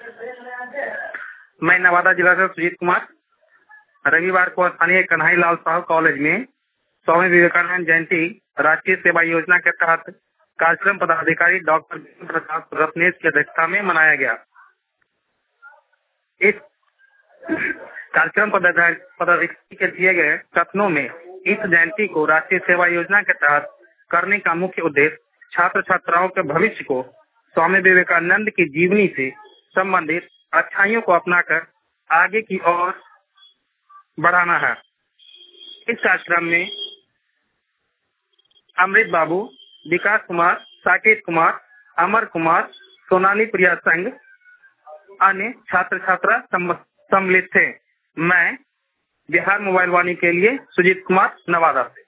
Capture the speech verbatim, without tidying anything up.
मैं नवादा जिला से सुजीत कुमार। रविवार को स्थानीय कन्हई लाल साहू कॉलेज में स्वामी विवेकानंद जयंती राष्ट्रीय सेवा योजना के तहत कार्यक्रम पदाधिकारी डॉक्टर प्रकाश रत्नेश की अध्यक्षता में मनाया गया। इस कार्यक्रम पदाधिकारी के दिए गए कथनों में इस जयंती को राष्ट्रीय सेवा योजना के तहत करने का मुख्य उद्देश्य छात्र छात्राओं के भविष्य को स्वामी विवेकानंद की जीवनी से संबंधित अच्छाइयों को अपनाकर आगे की ओर बढ़ाना है। इस कार्यक्रम में अमृत बाबू, विकास कुमार, साकेत कुमार, अमर कुमार, सोनाली प्रिया संघ, अन्य छात्र छात्रा सम्मिलित थे। मैं बिहार मोबाइल वाणी के लिए सुजीत कुमार, नवादा से।